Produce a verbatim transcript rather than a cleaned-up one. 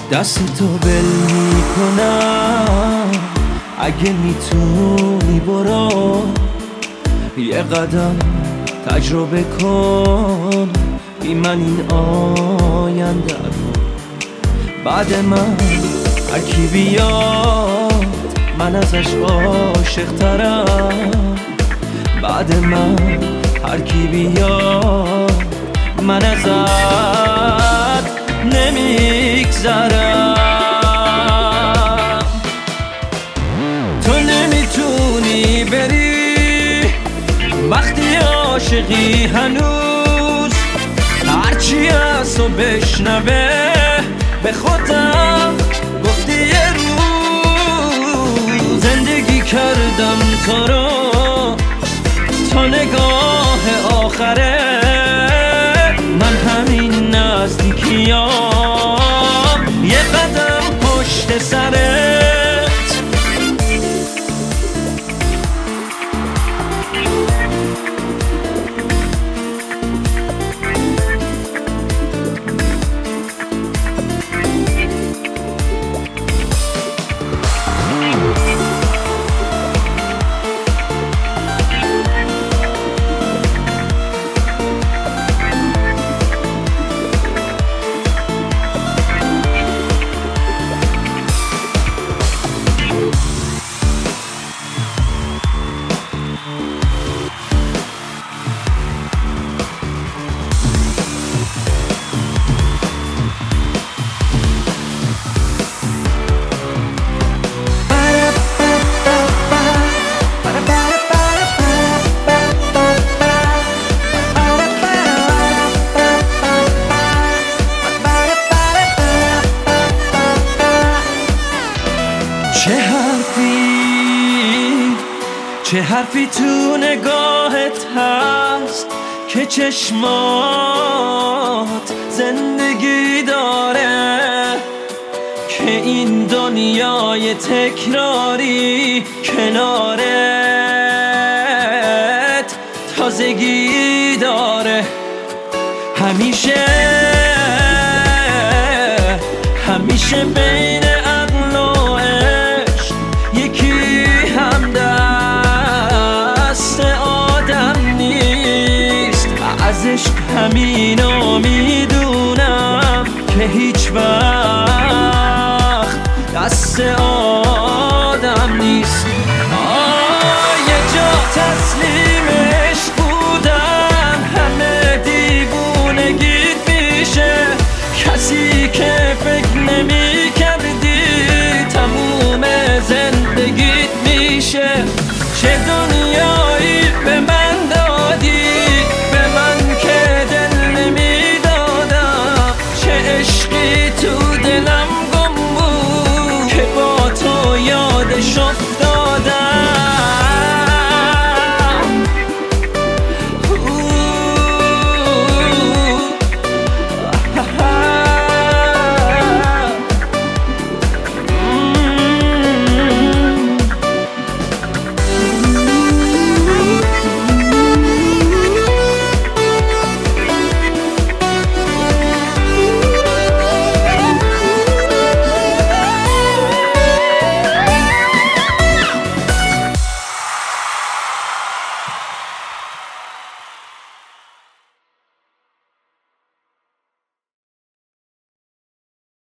دست تو بل میکنم، اگه میتونی برو یه قدم تجربه کن، بی من این آینده رو. بعد من هر کی بیاد من ازش عاشق ترم، بعد من هر کی بیاد من ازت نمیگذرم. تو نمیتونی بری وقتی عاشقی هنوز، هرچی از تو بشنوه به خودم گفتی یه روز زندگی کردم تو رو تا نگاه آخره. من همین نزدیکیام یه قدم پشت سرت. چه حرفی چه حرفی تو نگاهت هست که چشمات زندگی داره، که این دنیای تکراری کنارت تازگی داره. همیشه همیشه بین عقل و عشق یکی هم دست آدم نیست. از عشق همینو میدونم که هیچ وقت دست آدم نیست. آه یه جا تسلیم